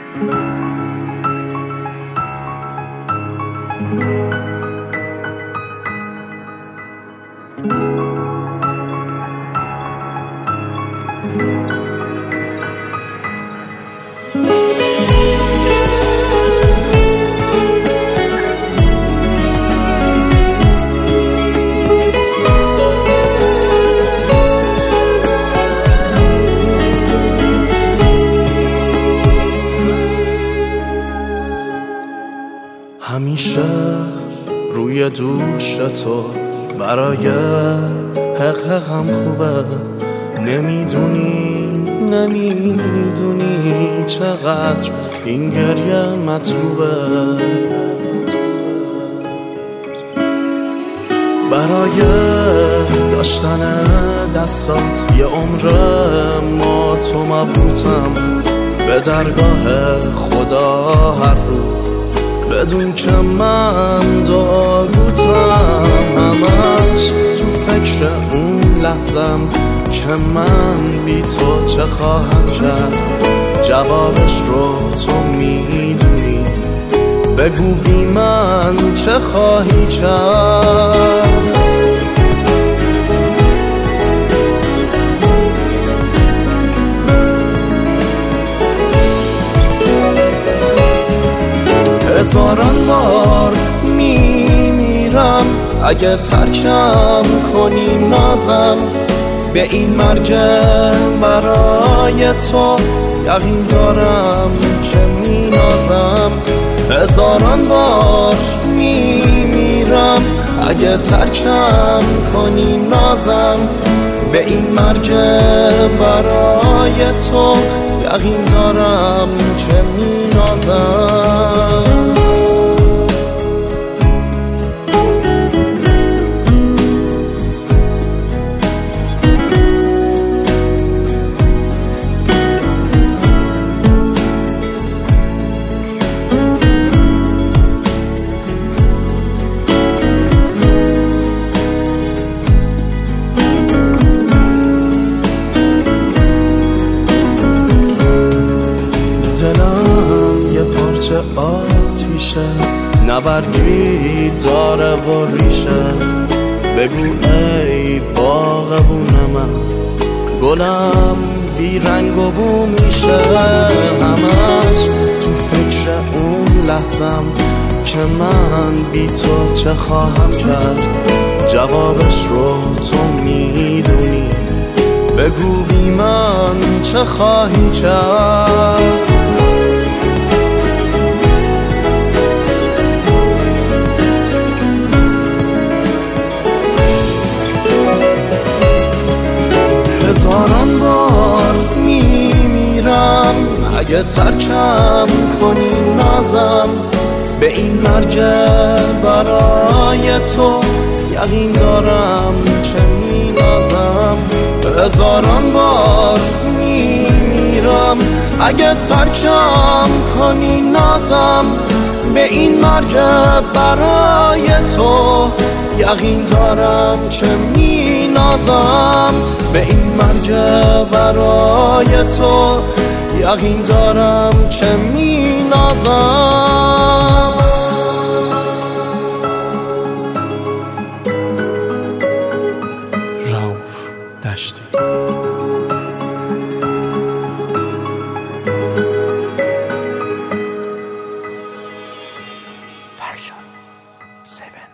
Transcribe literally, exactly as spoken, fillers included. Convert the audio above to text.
همیشه روی دوش تو برای حق حقم خوبه، نمیدونی نمیدونی چقدر این گریه مطلوبه. برای داشتن دستات یه عمر ما تو مبهوتم، به درگاه خدا هر روز بدون که من دعا گوتم، همش تو فکر اون لحظم که من بی تو چه خواهم کرد. جوابش رو تو میدونی، بگو بی من چه خواهی کرد. هزاران بار میمیرم اگه ترکم کنی نازم، به این مرگ برای تو یقین دارم که مینازم. هزاران بار میمیرم اگه ترکم کنی نازم، به این مرگ برای تو یقین دارم که مینازم. دلم یه پارچه آتیشه، نبرگی داره و ریشه. بگو ای باغبون من، گلم بی رنگ و بو میشه. همش تو فکر اون لحظم که من بی تو چه خواهم کرد. جوابش رو تو میدونی، بگو بی من چه خواهی کرد. هزاران بار میمیرم اگه ترکم کنی نازم، به این مرگ برای تو یقین دارم که مینازم. هزاران بار میمیرم اگه ترکم کنی نازم، به این مرگ برای تو یقین دارم که مینازم. به این مرگ برای تو یقین دارم که مینازم. رؤوف دشتی. فرشاد هفت